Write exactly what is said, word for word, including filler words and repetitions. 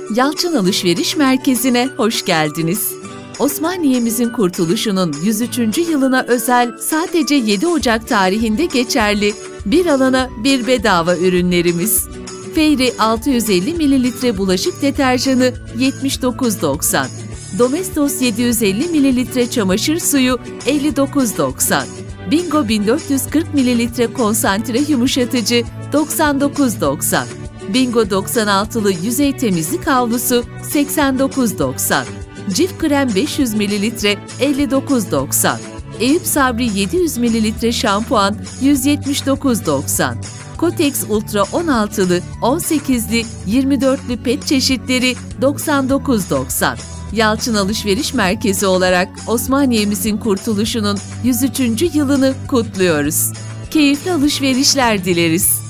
Yalçın Alışveriş Merkezi'ne hoş geldiniz. Osmaniye'mizin kurtuluşunun yüz üçüncü yılına özel sadece yedi Ocak tarihinde geçerli bir alana bir bedava ürünlerimiz. Fairy altı yüz elli mililitre bulaşık deterjanı yetmiş dokuz doksan. Domestos yedi yüz elli mililitre çamaşır suyu elli dokuz doksan. Bingo bin dört yüz kırk mililitre konsantre yumuşatıcı doksan dokuz doksan. Bingo doksan altılı yüzey temizlik havlusu seksen dokuz doksan. Cif krem beş yüz mililitre elli dokuz doksan. Eyüp Sabri yedi yüz mililitre şampuan yüz yetmiş dokuz doksan. Kotex Ultra on altılı, on sekizli, yirmi dörtlü pet çeşitleri doksan dokuz doksan. Yalçın Alışveriş Merkezi olarak Osmaniye'mizin kurtuluşunun yüz üçüncü yılını kutluyoruz. Keyifli alışverişler dileriz.